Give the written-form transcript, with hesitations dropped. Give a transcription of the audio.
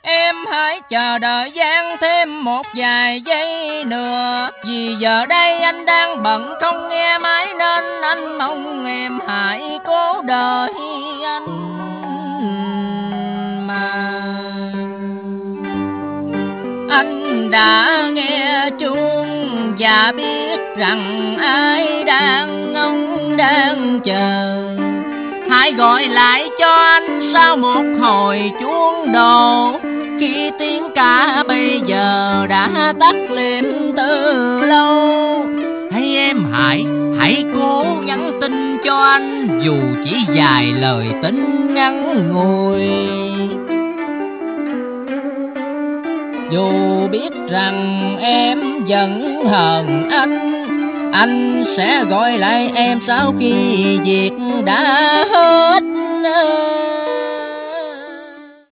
Em hãy chờ đợi gian thêm một vài giây nữa, vì giờ đây anh đang bận không nghe máy, nên anh mong em hãy cố đợi anh mà. Anh đã nghe chuông và biết rằng ai đang ngóng đang chờ. Hãy gọi lại cho anh sau một hồi chuông đổ, khi tiếng ca bây giờ đã tắt liệm từ lâu. Hay em hãy cố nhắn tin cho anh, dù chỉ vài lời tin ngắn ngủi. Dù biết rằng em vẫn hờn anh sẽ gọi lại em sau khi việc đã hết.